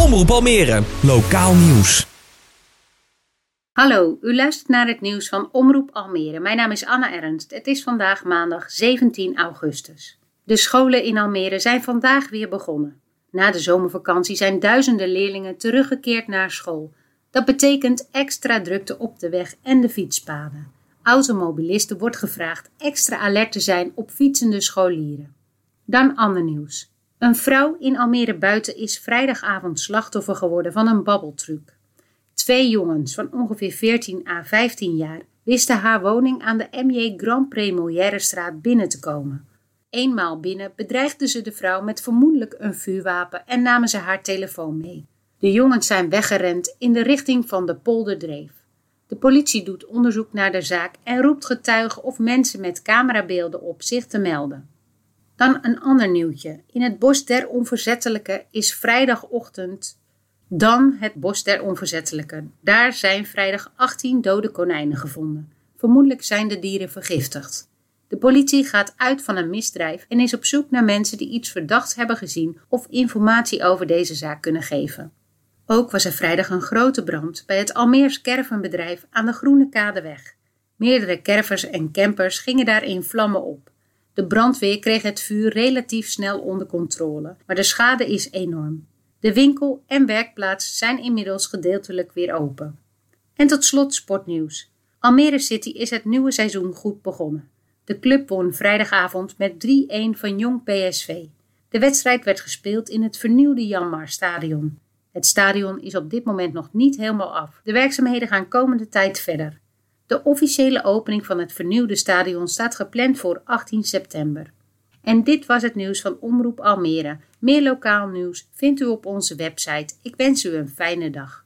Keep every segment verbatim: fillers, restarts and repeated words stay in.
Omroep Almere, lokaal nieuws. Hallo, u luistert naar het nieuws van Omroep Almere. Mijn naam is Anna Ernst. Het is vandaag maandag zeventien augustus. De scholen in Almere zijn vandaag weer begonnen. Na de zomervakantie zijn duizenden leerlingen teruggekeerd naar school. Dat betekent extra drukte op de weg en de fietspaden. Automobilisten wordt gevraagd extra alert te zijn op fietsende scholieren. Dan ander nieuws. Een vrouw in Almere Buiten is vrijdagavond slachtoffer geworden van een babbeltruc. Twee jongens van ongeveer veertien à vijftien jaar wisten haar woning aan de M J Grand Première-straat binnen te komen. Eenmaal binnen bedreigden ze de vrouw met vermoedelijk een vuurwapen en namen ze haar telefoon mee. De jongens zijn weggerend in de richting van de Polderdreef. De politie doet onderzoek naar de zaak en roept getuigen of mensen met camerabeelden op zich te melden. Dan een ander nieuwtje. In het Bos der Onverzettelijken is vrijdagochtend... Dan het Bos der Onverzettelijken. Daar zijn vrijdag achttien dode konijnen gevonden. Vermoedelijk zijn de dieren vergiftigd. De politie gaat uit van een misdrijf en is op zoek naar mensen die iets verdachts hebben gezien of informatie over deze zaak kunnen geven. Ook was er vrijdag een grote brand bij het Almeers caravanbedrijf aan de Groene Kadeweg. Meerdere caravans en campers gingen daar in vlammen op. De brandweer kreeg het vuur relatief snel onder controle, maar de schade is enorm. De winkel en werkplaats zijn inmiddels gedeeltelijk weer open. En tot slot sportnieuws. Almere City is het nieuwe seizoen goed begonnen. De club won vrijdagavond met drie-een van Jong P S V. De wedstrijd werd gespeeld in het vernieuwde Janmar Stadion. Het stadion is op dit moment nog niet helemaal af. De werkzaamheden gaan komende tijd verder. De officiële opening van het vernieuwde stadion staat gepland voor achttien september. En dit was het nieuws van Omroep Almere. Meer lokaal nieuws vindt u op onze website. Ik wens u een fijne dag.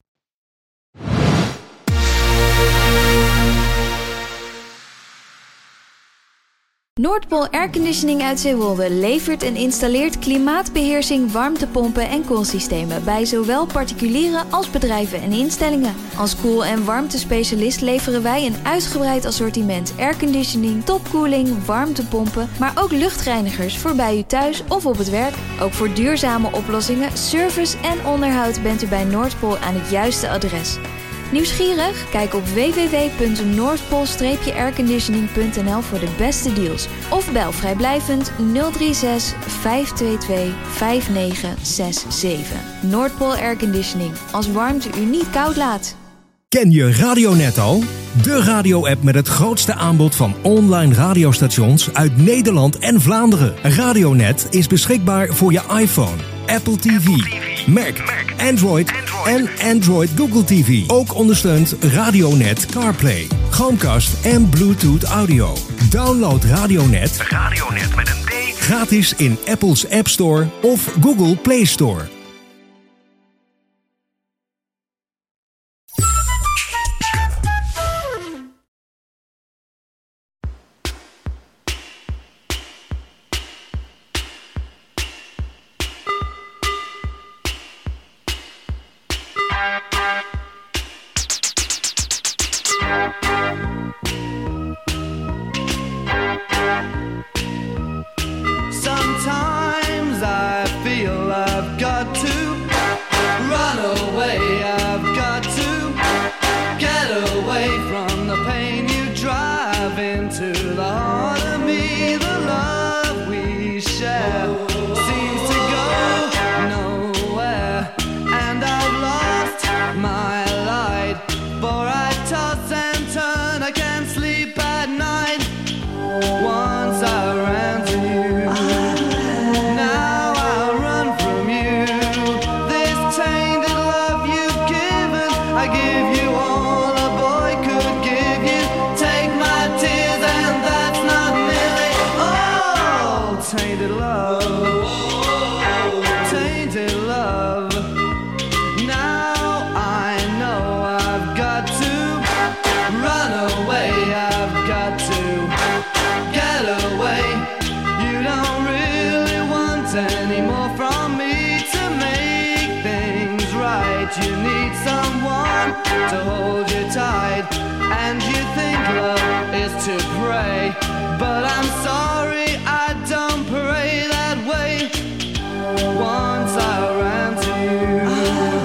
Noordpool Airconditioning uit Zeewolde levert en installeert klimaatbeheersing, warmtepompen en koelsystemen bij zowel particulieren als bedrijven en instellingen. Als koel- en warmtespecialist leveren wij een uitgebreid assortiment airconditioning, topkoeling, warmtepompen, maar ook luchtreinigers voor bij u thuis of op het werk. Ook voor duurzame oplossingen, service en onderhoud bent u bij Noordpool aan het juiste adres. Nieuwsgierig? Kijk op w w w punt noordpool airconditioning punt n l voor de beste deals. Of bel vrijblijvend nul drie zes vijf twee twee vijf negen zes zeven. Noordpool Airconditioning. Als warmte u niet koud laat. Ken je Radionet al? De radio-app met het grootste aanbod van online radiostations uit Nederland en Vlaanderen. Radionet is beschikbaar voor je iPhone, Apple T V, Mac, Android en Android Google T V. Ook ondersteunt Radionet CarPlay, Chromecast en Bluetooth Audio. Download Radionet, Radionet met een D, gratis in Apple's App Store of Google Play Store. Sometimes I feel I've got to run away, I've got to get away from the pain you drive into the heart of me. The love we share seems to go nowhere, and I've lost my light, for I toss and turn, I can't sleep at night. Once I ran to you, now I run from you. This tainted love you've given, I give you all a boy could give you. Take my tears and that's not nearly all. Tainted love, tainted love. Now I know I've got to run away, I've got to get away. You don't really want any more from me to make things right. You need someone to hold you tight, and you think love is to pray, but I'm sorry, I don't pray that way. Once I ran to you,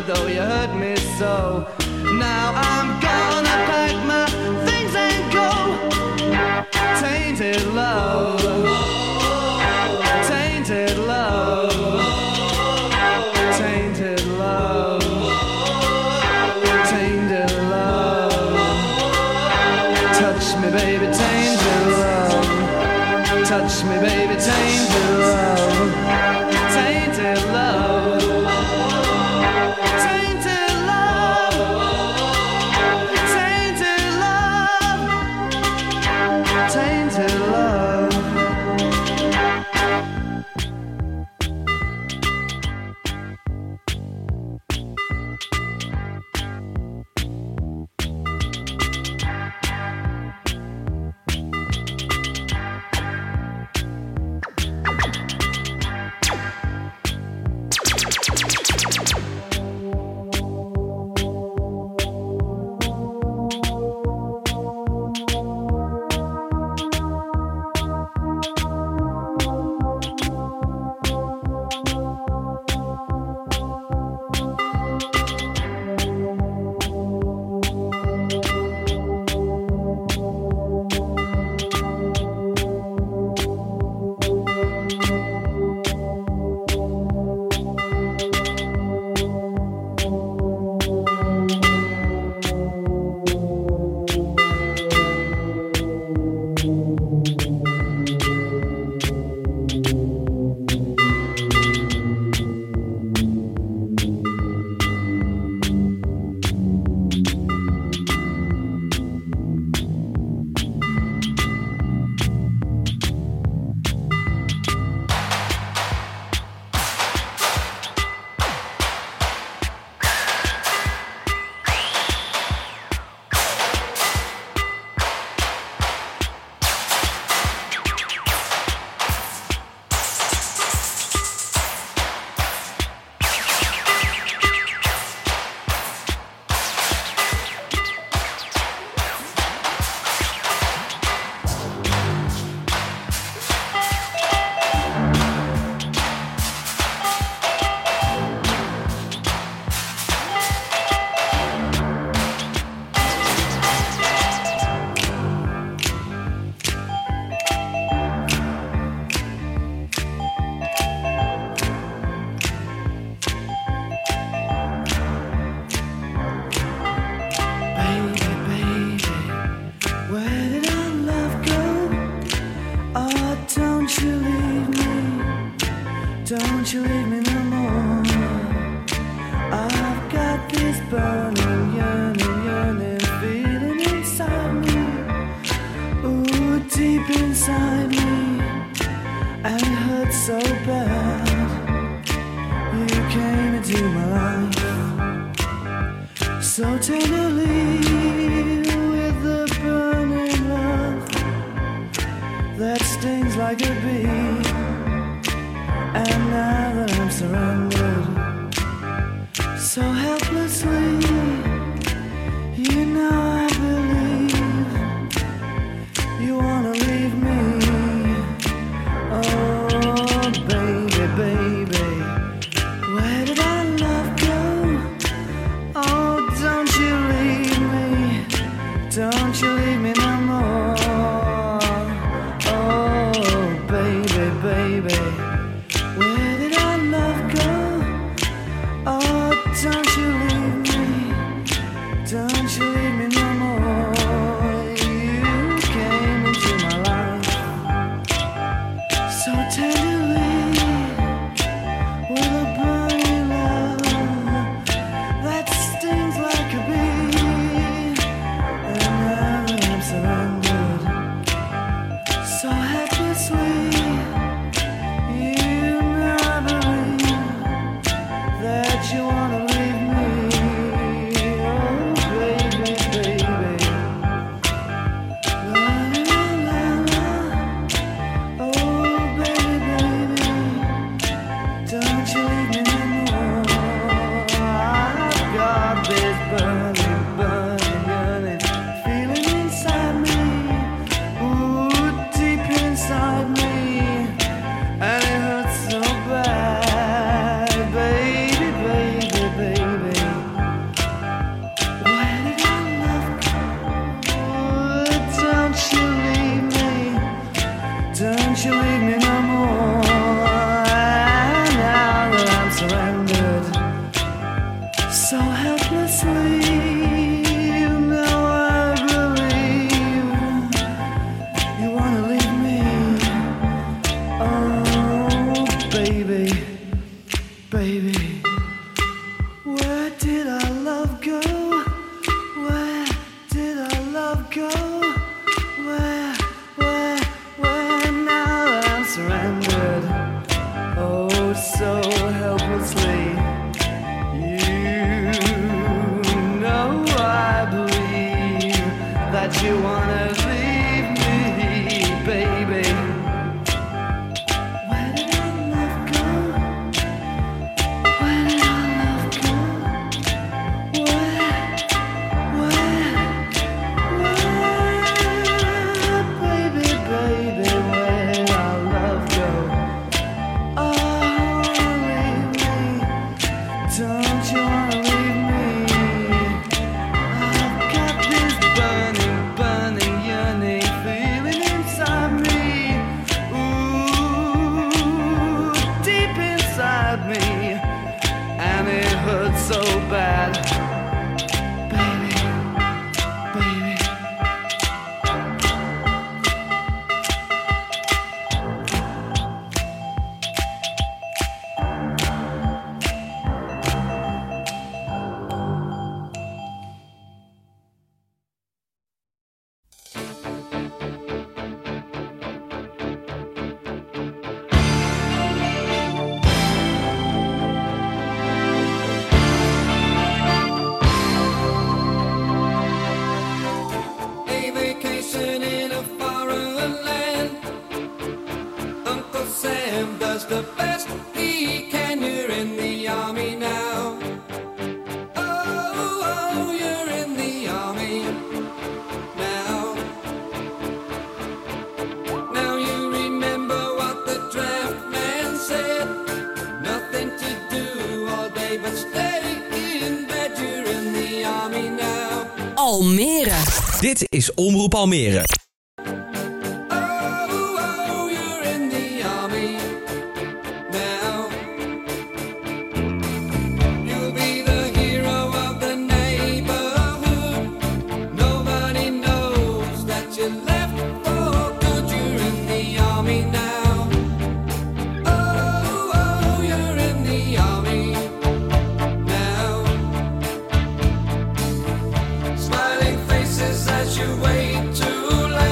though you hurt me so. Now I'm gonna pack my things and go. Tainted love, tainted love, tainted love, tainted love. Touch me, baby, tainted love. Touch me, baby, tainted love. Tainted love. Tainted love. Tainted love. Tainted love. Don't you leave me no more. I've got this burning, yearning, yearning feeling inside me. Ooh, deep inside me. And it hurts so bad. You came into my life so tenderly with the burning love that stings like a bee. And now that I'm surrendered so helplessly, you know I believe you wanna leave me. Oh, baby, baby, where did our love go? Oh, don't you leave me, don't you leave me no more. Oh, baby, baby, where did our love go? Oh, don't you leave me, don't you leave me no so helplessly. Now I believe you wanna leave me. Oh, baby, baby, where did our love go? Where did our love go? Where, where, where? Now I'm surrendered. Oh, so helplessly. You know I believe that you wanna leave me, baby. Where did our love go? Where did our love go? Where, where, where? Baby, baby, where did our love go? Oh, leave me. Don't you wanna leave me? I've got this burning, burning, yearning feeling inside me. Ooh, deep inside me, and it hurts so bad. Baby, baby. A vacation in a foreign land. Uncle Sam does the best he can. You're in the army now. Oh, oh, you're in the army now. Now you remember what the draft man said. Nothing to do all day but stay in bed. You're in the army now. Almere. Dit is Omroep Almere. Oh, oh, you're in the army now. You'll be the hero of the neighborhood. Nobody knows that you left for good. You're in the army now. Oh, oh, you're in the army now. Smiling faces as you wait to land.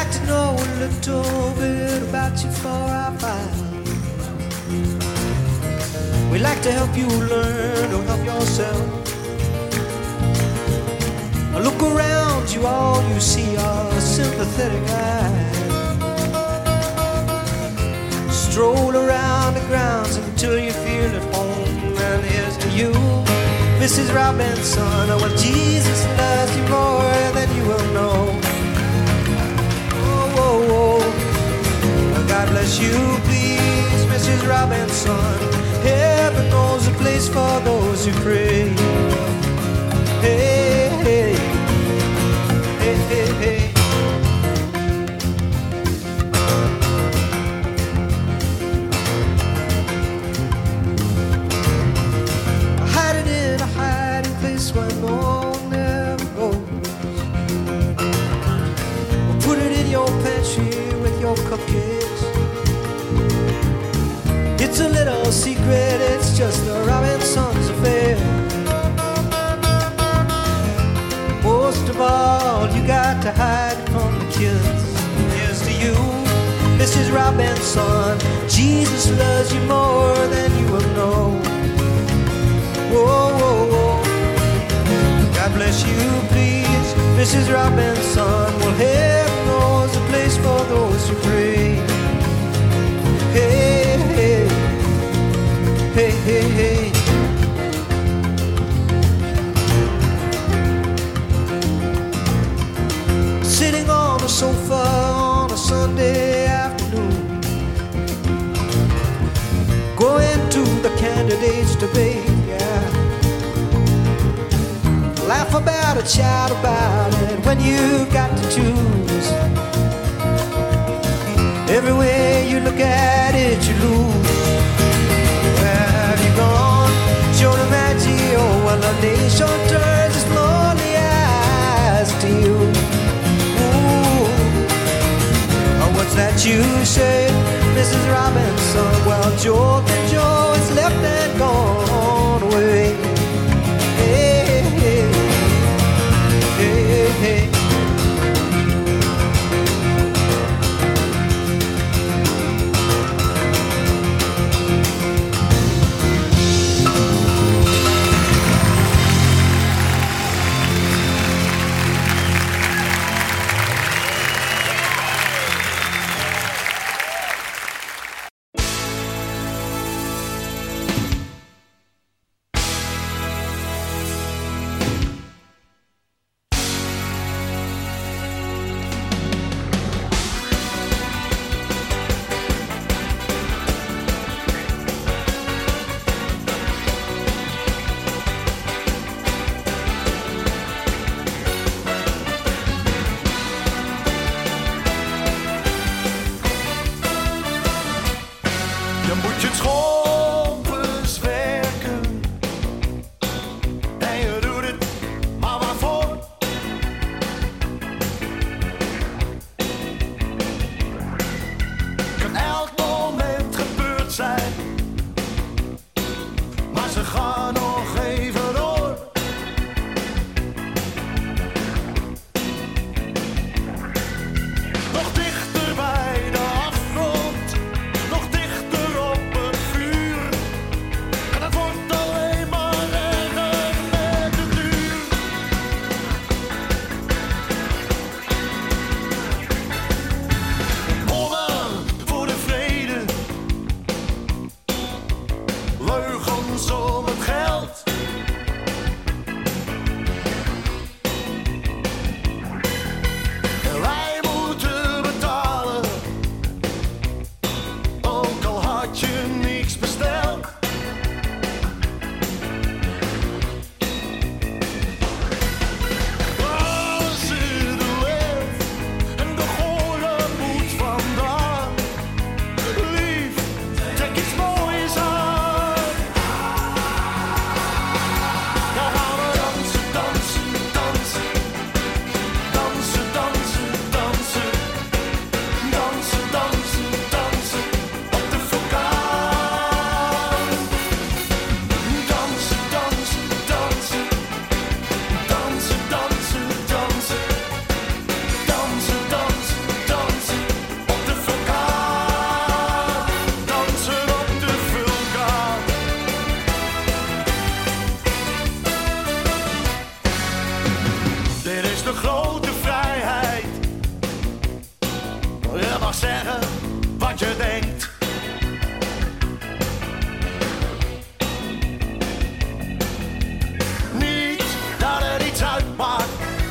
like to know a little bit about you for our file. We like to help you learn or help yourself. Look around you, all you see are sympathetic eyes. Stroll around the grounds until you feel at home. And here's to you, Missus Robinson. Well, Jesus loves you more than you will know. Oh, oh, oh. God bless you, please, Missus Robinson. Heaven knows a place for those who pray. Hey, hey, hey, hey, hey. Hide it in a hiding place where no one ever goes. Put it in your pantry with your cupcakes. It's a little secret, it's just a Robinson's affair. Most of all, you got to hide from the kids. Here's to you, Missus Robinson. Jesus loves you more than you will know. Whoa, whoa, whoa. God bless you, please, Missus Robinson. Well, heaven knows a place for those who pray. Hey, hey, hey, hey, hey. Sitting on the sofa on a Sunday afternoon, going to the candidates' debate, yeah. Laugh about it, shout about it when you got to choose. Everywhere you look at it, you lose. Where have you gone, Joe DiMaggio? Well, the nation turns its lonely eyes to you. What's that you say, Missus Robinson? Well, Joe and Joe is left and gone away. Hey, hey, hey, hey. Nog dichter bij de afgrond, nog dichter op het vuur. mag zeggen wat je denkt. Niet dat het iets uitmaakt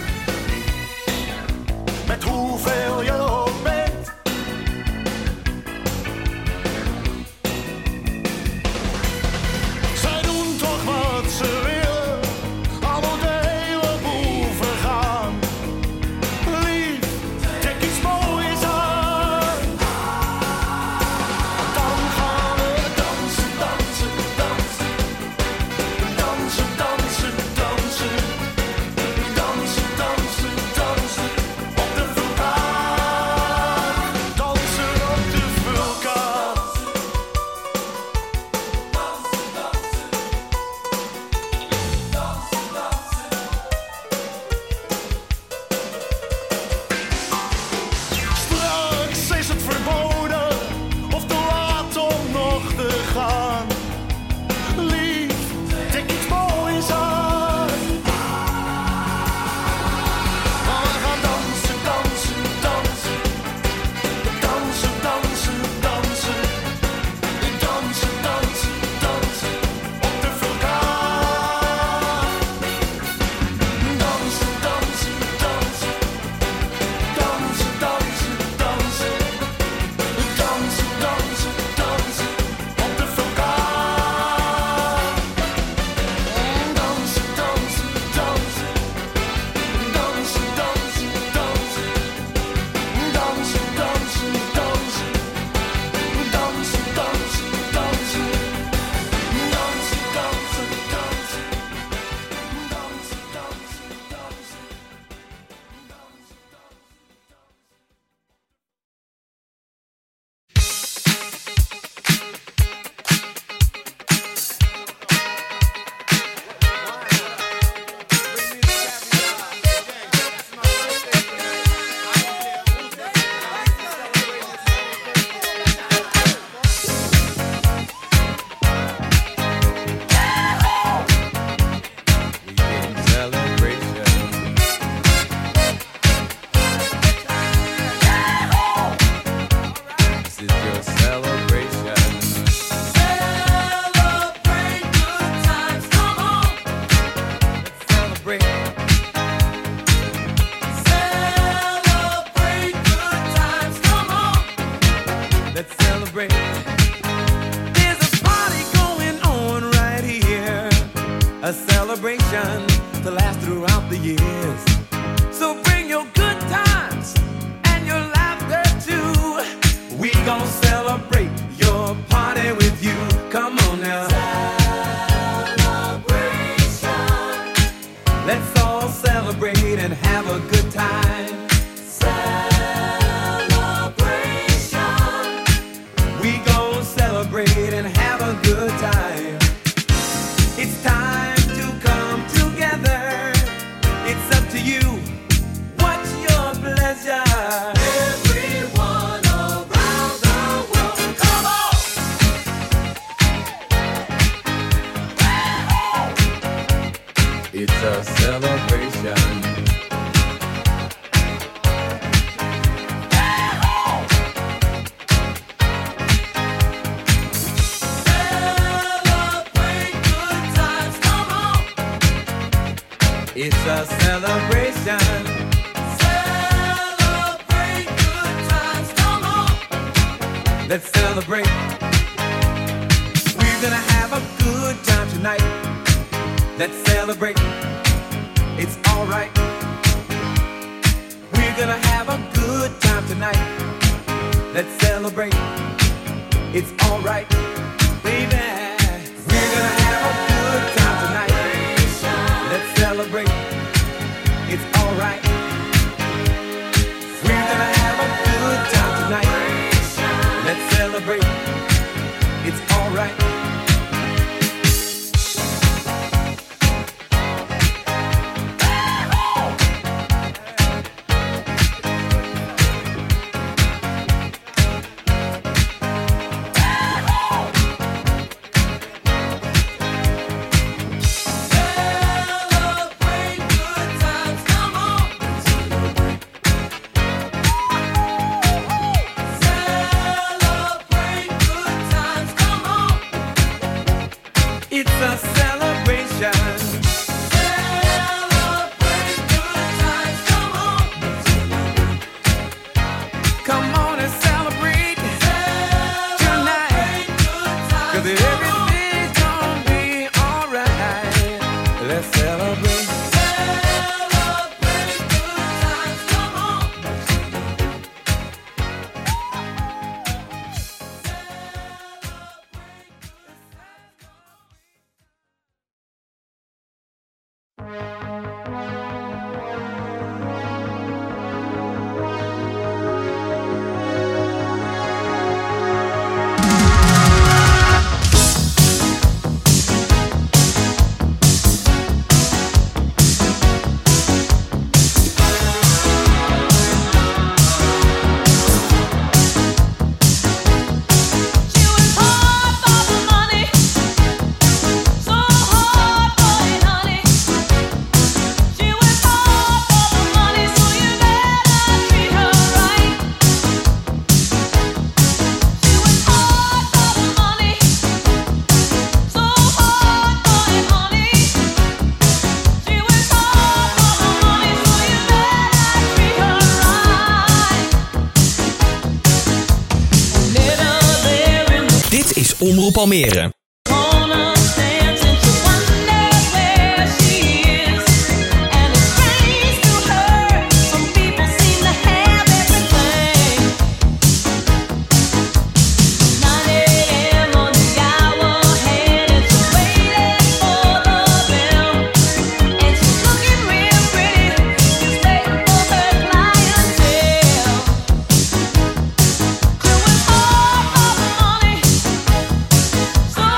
met hoeveel je ook bent. Zij doen toch wat ze willen, al moet de hele boel vergaan. Lief, trek iets moois aan. Dan gaan we dansen, dansen, dansen. Dansen, dansen, dansen. Dansen, dansen, dansen. Op de vulkaan. Dansen op de vulkaan. Straks is het verboden of te laat om nog te gaan. Lief, trek iets moois aan. Maar we gaan dansen, dansen, dansen. Dansen, dansen, dansen. Dansen, dansen, dansen. Op de vulkaan. Dansen, dansen, dansen. Dansen, dansen, dansen. Dansen, dansen, dansen. Op de vulkaan. Dansen, dansen, dansen. Dansen, dansen, dansen. Dansen, dansen, dansen. Dansen, dansen, dansen. Dansen, dansen, dansen. Dansen, dansen, dansen. Let's celebrate. There's a party going on right here, a celebration to last throughout the years. So bring your good times and your laughter too. We gon' celebrate your party with you. Come on now. Celebration. Let's all celebrate and have a good time. We gon' celebrate and have a good time. It's time to come together. It's up to you. What's your pleasure? Everyone around the world, come on! It's a celebration. It's a celebration. Celebrate good times, come on. Let's celebrate. We're gonna have a good time tonight. Let's celebrate. It's alright. We're gonna have a good time tonight. Let's celebrate. It's alright, baby. We're gonna have a good time tonight. Let's celebrate. It's alright. We're gonna have a good time tonight. Let's celebrate. It's alright. Celebrate good times, come on. a celebration. Celebrate good times, come on. Come on and celebrate, celebrate tonight. Cause everything's gonna be alright. Let's celebrate. Celebrate good times, come on. Omroep Almere. So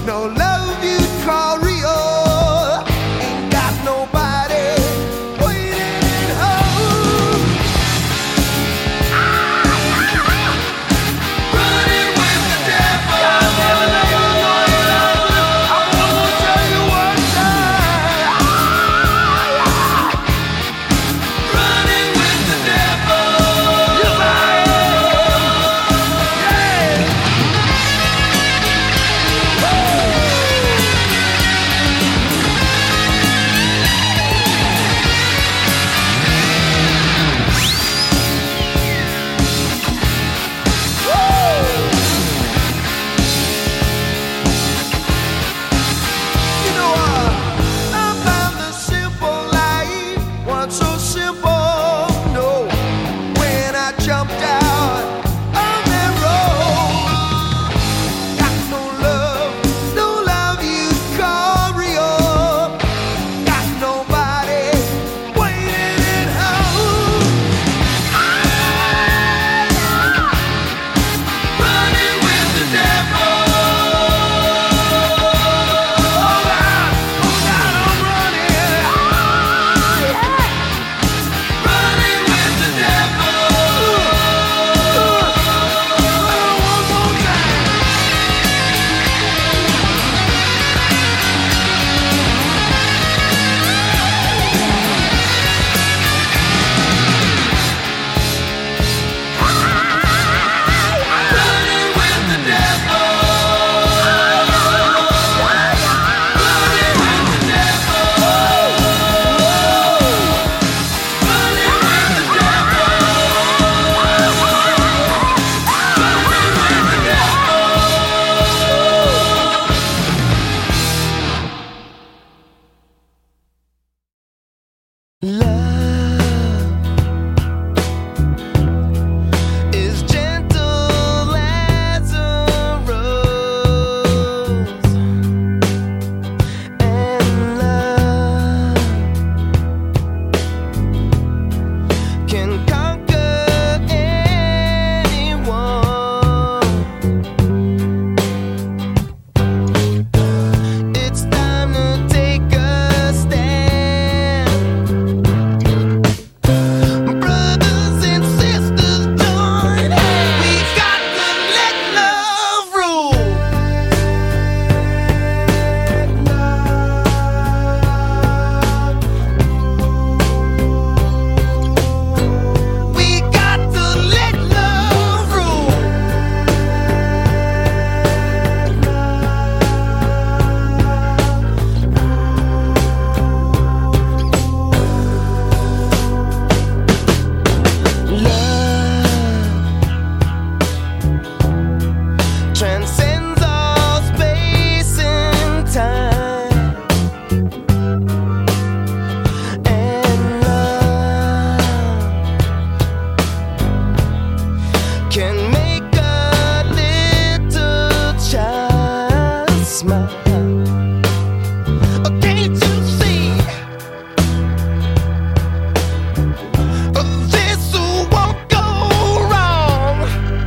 no love you'd call real. Ain't got nobody waiting at home. Running with the devil. I'm gonna tell you one time. Running with the devil. Yes, I am. Yeah. You know, uh, I found the simple life once so simple. No, when I jumped out on that road, got no love, no love you'd call real. Got nobody waiting at home. Running with the devil. Oh God, oh God, I'm running. Running with the devil. One more time. Running with the devil. Running with the devil. Running with the devil. Love is gentle as a rose, and love can conquer anyone. It's time to take a stand. Brothers and sisters, join hands. We got to let love rule. We got to let love rule. Love transcends all space and time, and love can make a little child smile. Oh, can't you see? Oh, this won't go wrong.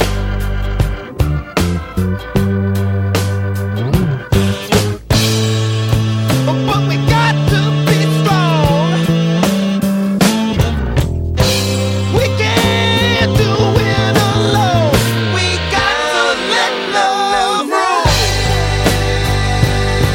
But we got to be strong. We can't do it alone. We got to let love rule.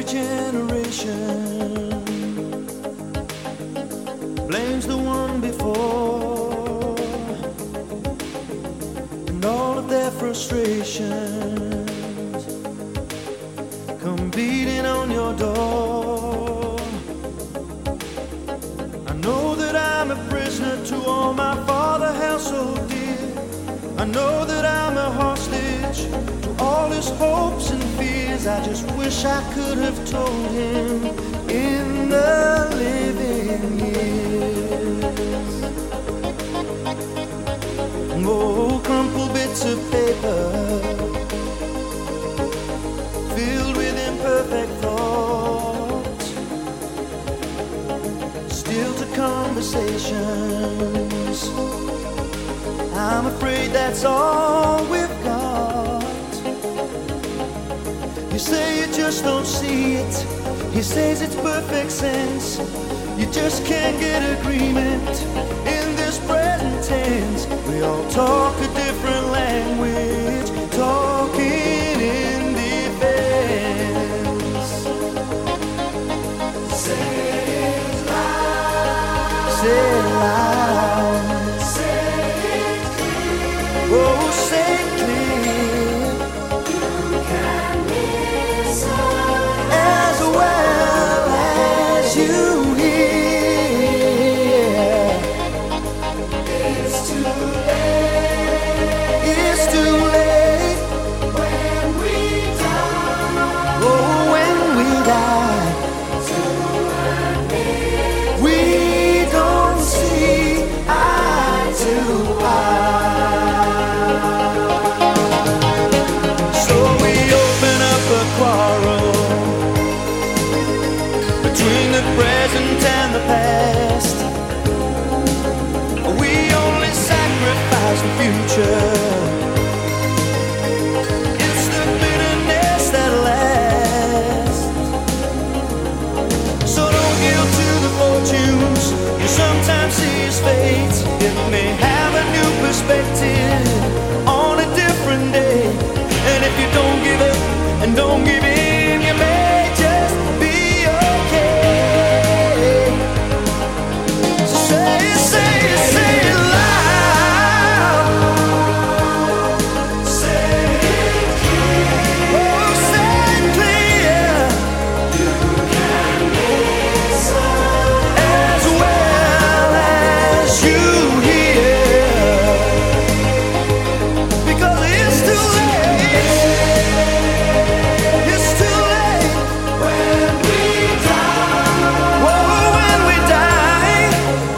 generation blames the one before, and all of their frustrations come beating on your door. I know that I'm a prisoner to all my father held so dear. I know that I'm a hostage to all his hopes and fears. I just wish I could have told him in the living years. Oh, crumpled bits of paper filled with imperfect thoughts, still to conversations. I'm afraid that's all we've got. You say you just don't see it. He says it's perfect sense. You just can't get agreement in this present tense. We all talk a different language, talking in defense. Say it loud. Say it loud. Oh, say it clear. You can listen as well as you hear. It's too late. It's too late when we die. Oh, when we die. We don't see eye to eye. Between the present and the past, we only sacrifice the future. It's the bitterness that lasts. So don't yield to the fortunes you sometimes see as fate. It may have a new perspective on a different day. And if you don't give up and don't give in, you may just be okay. So say it, say it, say it loud. Say it clear. Oh, say it clear. You can listen as well as you hear. Because it's too late. It's too late when we die. Whoa, when we die.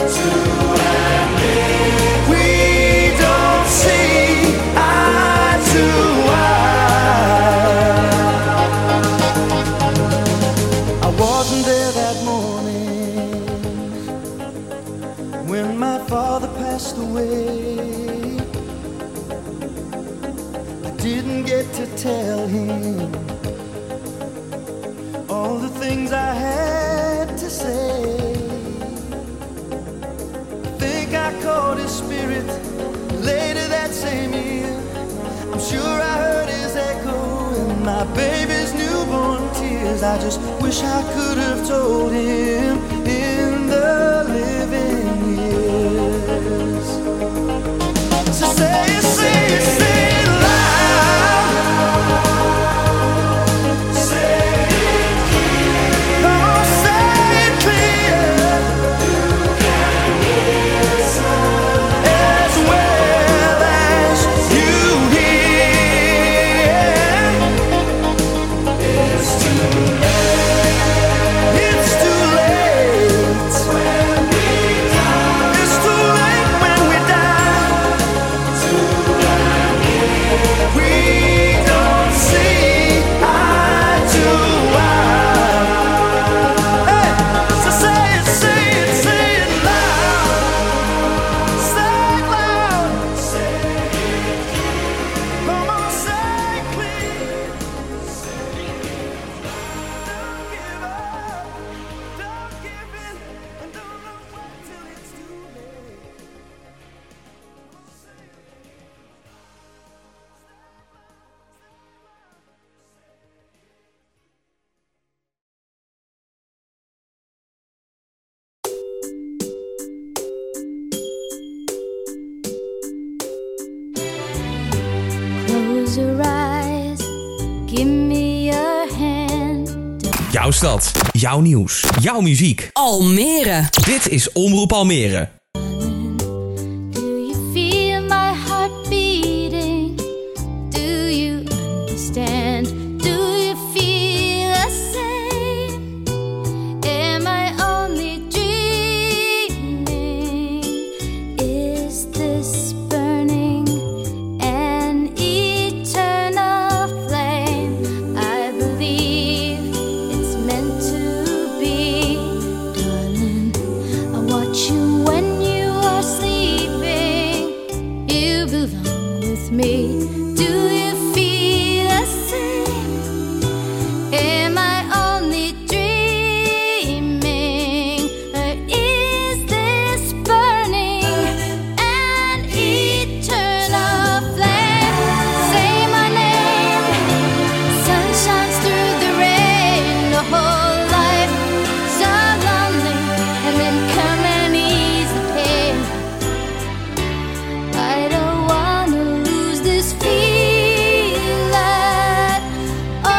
We don't see eye to eye. I wasn't there that morning when my father passed away. I didn't get to tell him all the things I had to say. I think I caught his spirit later that same year. I'm sure I heard his echo in my baby's newborn tears. I just wish I could have told him in the living years. So say it, say it, say it loud. Say it clear. Come on, say it clear. You can listen as well as you hear. It's too late. It's too late when we die. It's too late when we die. Jouw stad, jouw nieuws, jouw muziek. Almere. Dit is Omroep Almere. Do you feel my heart beating? Do you understand? Do you feel the same? Am I only dreaming? Is this burning an eternal flame? I believe it's meant to be, darling. I watch you when you are sleeping. You belong with me. Do you feel the same? Am I only dreaming? Or is this burning an eternal flame? Say my name. Sun shines through the rain. The whole life so lonely, and then come and ease the pain. I don't wanna lose this feeling. Oh.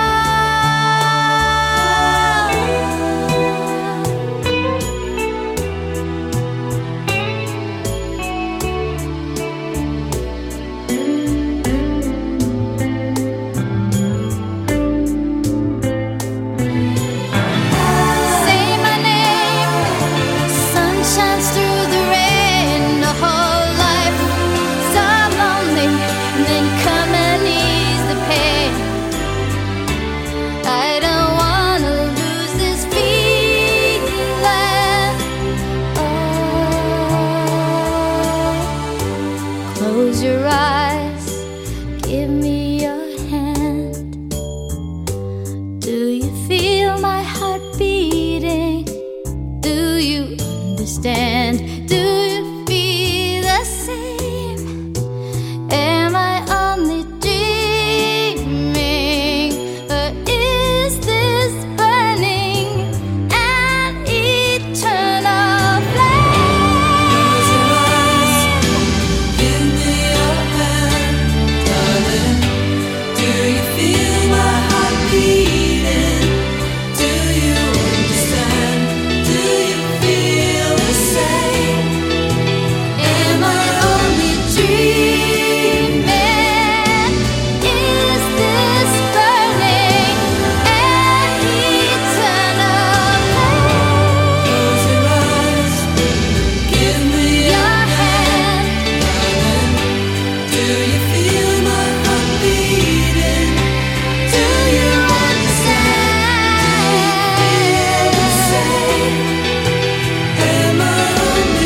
Say my name. Sun shines through the rain. The whole life so lonely, and then come and ease the pain. I don't wanna lose this feeling. Oh. Close your eyes. Give me your hand. Do you feel my heart beating? Do you understand? Do you feel the same? Am I only dreaming? Or is this burning an eternal flame? Give me your hand, darling. Do you feel my heart beating? Do you understand? Do you feel the same? Am I only dreaming? Is this burning an eternal flame? Close your eyes. Give me your hand, darling. Do you feel my heart beating? Do you understand? Do you feel the same? Am I only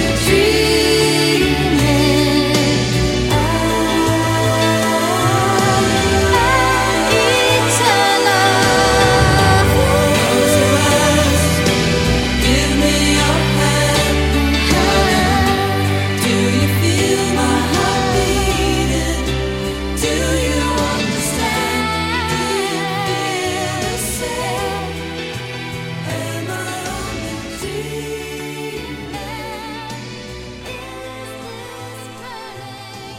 dreaming? Ah, an eternal flame. Close your eyes. Give me your hand, darling. Do you feel my heart beating? Do you understand? Do you feel the same? Am I only dreaming? Is this burning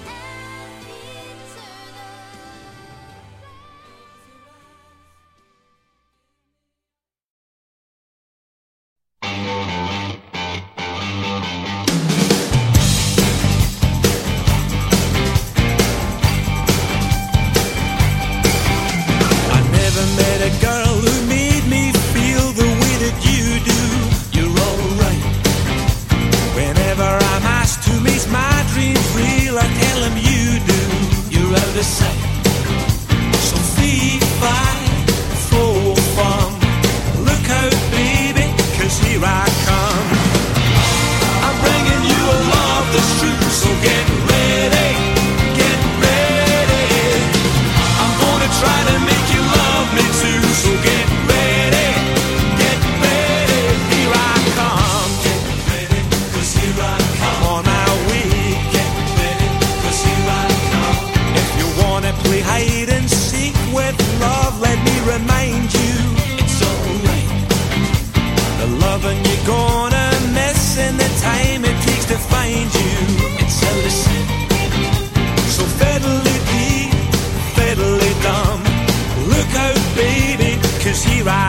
I never met a girl who made me feel the way that you do. You're alright. Whenever I'm asked who makes my dreams real, I tell them you do. You're out of sight. So fee, fi, fo, fum. Look out, baby, 'cause here I come. I'm bringing you a love that's true, so get ready, get ready. I'm gonna try to make you love me too, so get ready, get ready. Here I come, get ready, 'cause here I come. On my way, get ready, 'cause here I come. If you wanna play hide and seek with love, let me remind you, it's alright. The loving you're gonna miss and the time it takes to find you, it's a listen. So fiddly dee, fiddly dum. Look out, baby, 'cause here I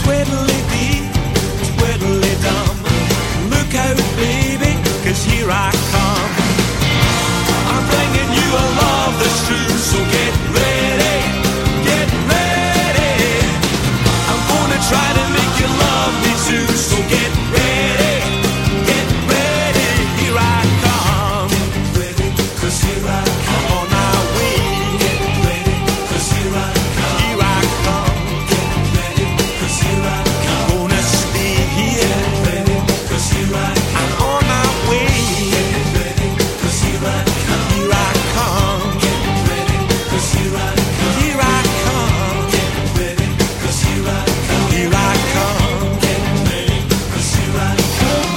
twiddly-dee, twiddly-dum. Look out, baby, 'cause here I come. I'm bringing you a love that's true, so get ready, get ready. I'm gonna try to make you love me too, so get ready, get ready. Here I come, ready, 'cause here I come. On my way, get ready, 'cause here I come. Here I come, get ready, 'cause here I come. I'm gonna stay here, get ready, 'cause here I come. I'm on my way, get ready, 'cause here I come. Here I come, get ready, 'cause here I come. Here I come, get ready, 'cause here I come. Here I come, get ready, 'cause here I come.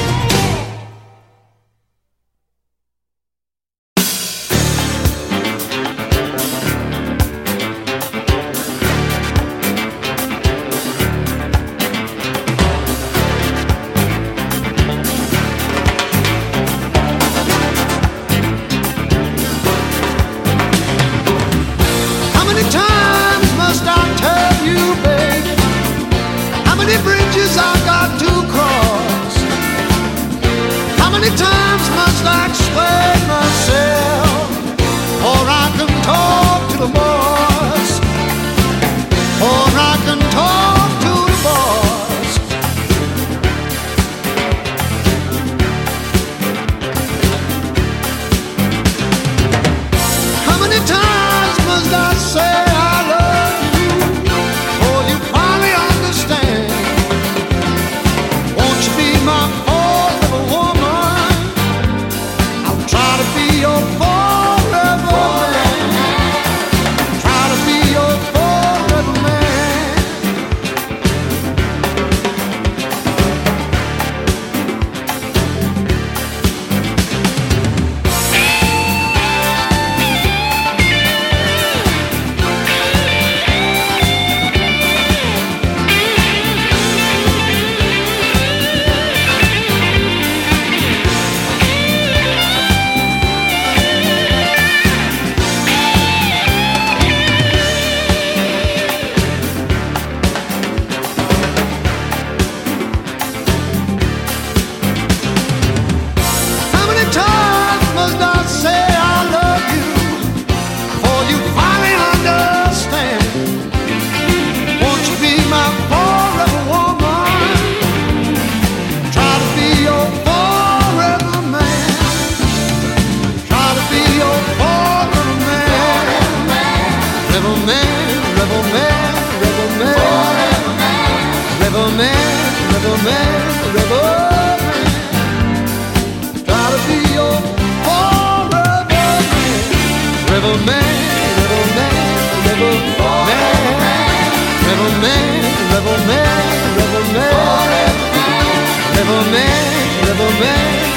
How many times must I tell you, baby? How many bridges I got to cross? How many times must I explain myself? Or I can talk to the boss. Or I can talk to the boss. How many times must I say I love you before you finally understand? Won't you be my forever woman? I'll try to be your forever man. Try to be your forever man. How many times must I say I love you before you finally understand? Won't you be my forever woman? Try to be your forever man. Try to be your forever man. Rebel man, rebel man, rebel man. Rebel man, rebel man, rebel man. Try to be your forever man. Rebel man, rebel man, rebel man. Rebel man, rebel man, rebel man. Rebel man, rebel man,